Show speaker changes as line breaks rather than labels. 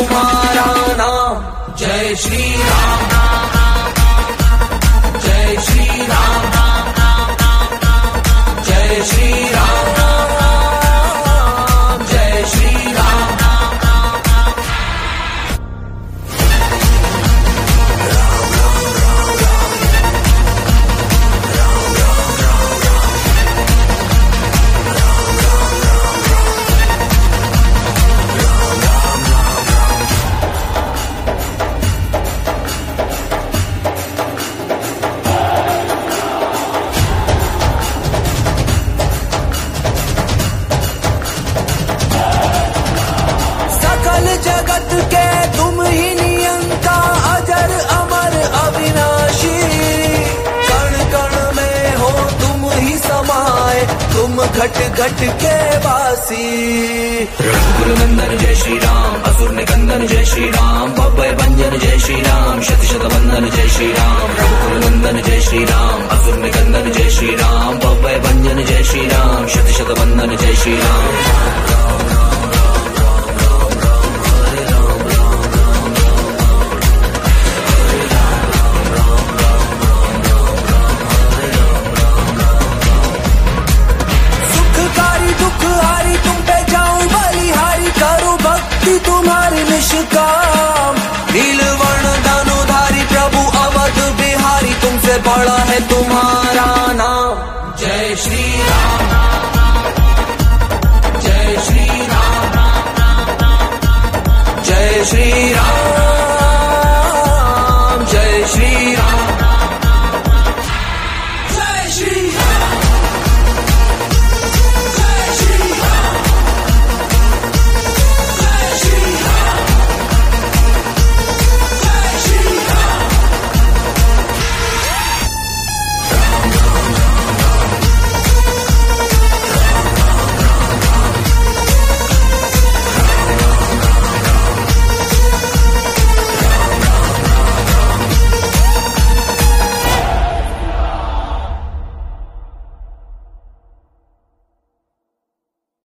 तुम्हारा नाम। जय श्री राम, जय श्री राम, जय श्री राम, जय श्री राम। जगत के तुम ही नियंता, अजर अमर अविनाशी। कण कण में हो तुम ही समाये, तुम घट घट के वासी। रघुकुल नंदन जय श्री राम, असुर निकंदन जय श्री राम, भव्य भंजन जय श्री राम, शत शत वंदन जय श्री राम। रघुकुल नंदन जय श्री राम, असुर निकंदन जय श्री राम, भव्य भंजन जय श्री राम, शत शत वंदन जय श्री राम। दुखहारी तुम पे जाऊं बलिहारी, करूं भक्ति तुम्हारी निष्काम। नीलवर्ण दानोधारी प्रभु अवध बिहारी, तुमसे बड़ा है तुम्हारा